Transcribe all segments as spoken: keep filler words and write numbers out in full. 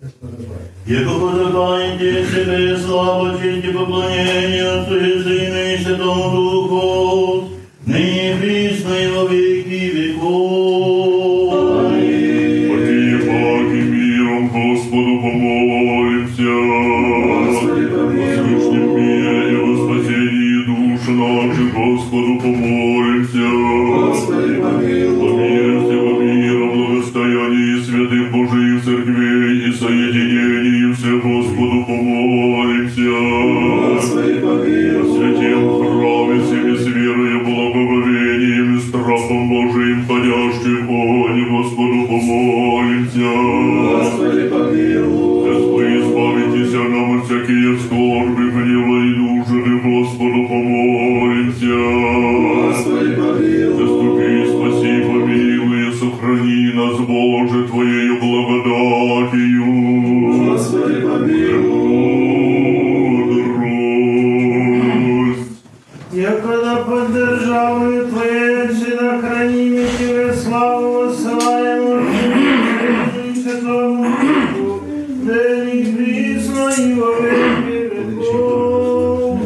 Яко подобаете себе славу, честь и поклонение Отцу и Сыну и Святому Духу, ныне и присно и во веки веков. Аминь. Паки, паки, миром Господу помолимся. Господи, помилуй. О слышном мире и во спасении душ наших Господу помолимся. Господи, помилуй. О мире всего мира, благостоянии святых Божиих церквей и соединении всех Господу помолимся. Господи, О помилуй. святем храме всеми с верою, благоговением и страхом Божиим ходящих огонь, Господу помолимся. Господи, помилуй. Господи, избавитесь нам от всякие скорби, гнева и нужды, Господу помолимся. Господи, помилуй. Заступи, спаси, помилуй, сохрани нас, Боже, Твоею благодатью. Господи, помилуй. Мудрость. Якогда под державою Твоей всегда храним и Тебе славу воссылаем Отцу и Святому Духу, ныне и присно и во веки веков.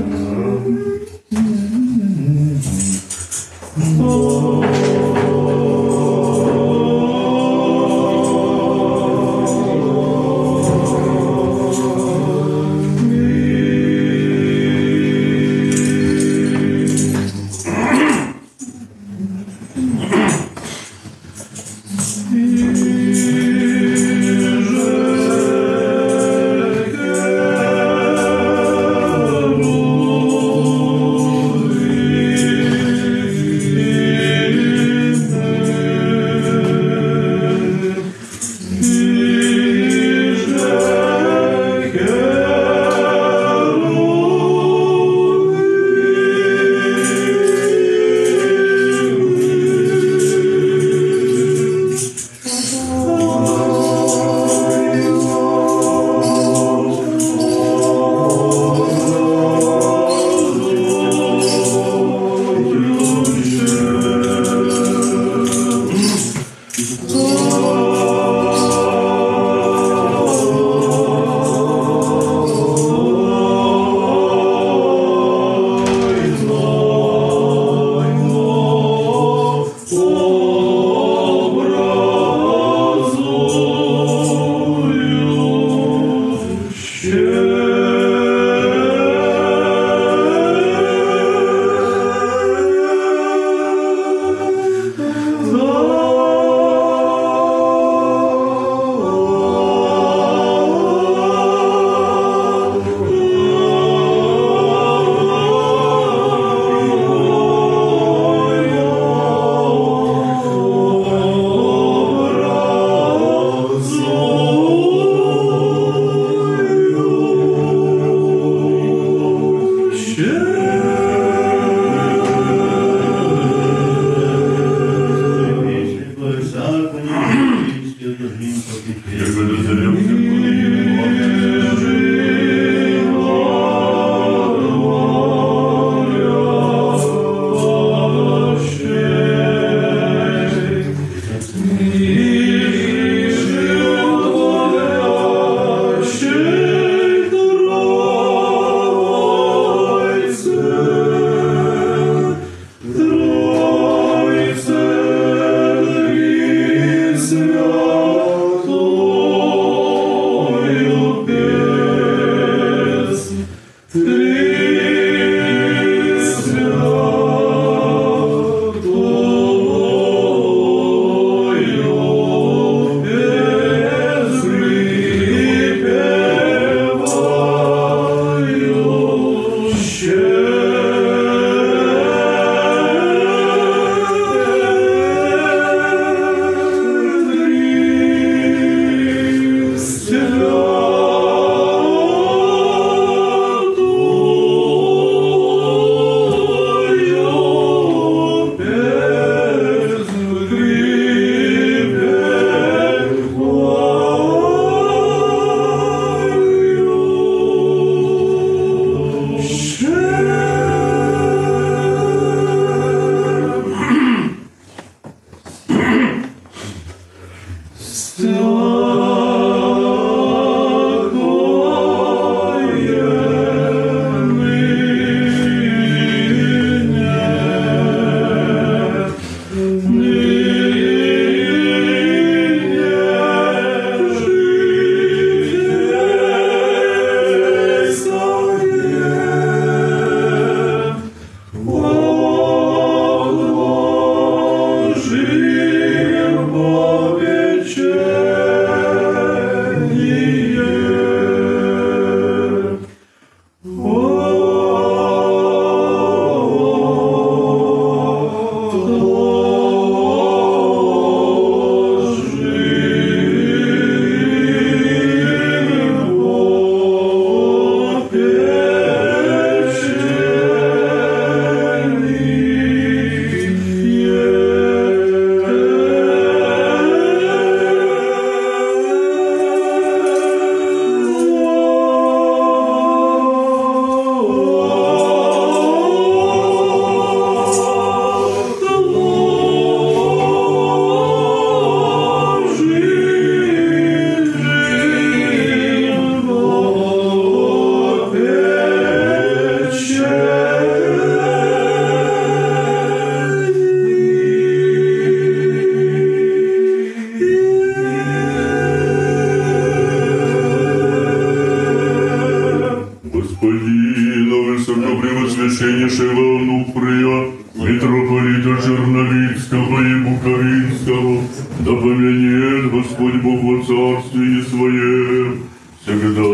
Иже Всепресвященнейшего Онуфрия, митрополита Черновицкого и Буковинского, да поменяет Господь Бог во царстве Своем, всегда